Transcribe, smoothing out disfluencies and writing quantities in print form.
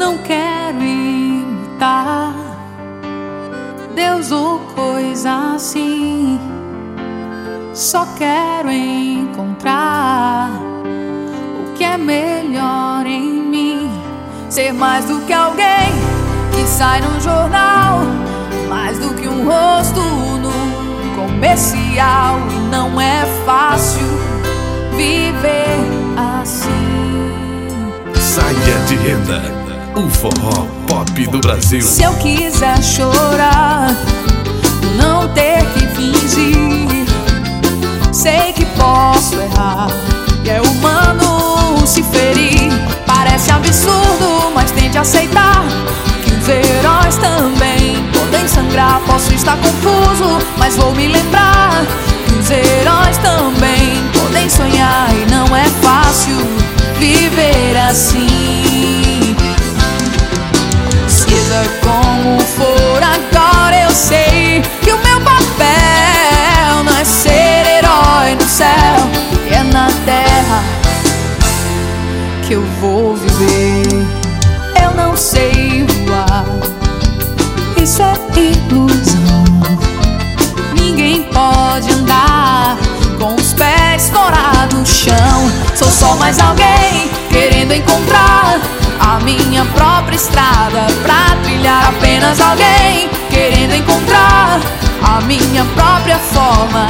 Não quero imitar Deus ou coisa assim. Só quero encontrar o que é melhor em mim. Ser mais do que alguém que sai no jornal, mais do que um rosto no comercial. E não é fácil viver assim. Saia de Renda, o forró pop do Brasil. Se eu quiser chorar, não ter que fingir. Sei que posso errar e é humano se ferir. Parece absurdo, mas tente aceitar que os heróis também podem sangrar. Posso estar confuso, mas vou me lembrar que os heróis também podem sonhar. E não é fácil viver assim. Seja como for, agora eu sei que o meu papel não é ser herói no céu, e é na terra que eu vou viver. Eu não sei voar, isso é ilusão. Ninguém pode andar com os pés fora do chão. Sou só mais alguém querendo encontrar a minha própria estrada pra trilhar. Apenas alguém querendo encontrar a minha própria forma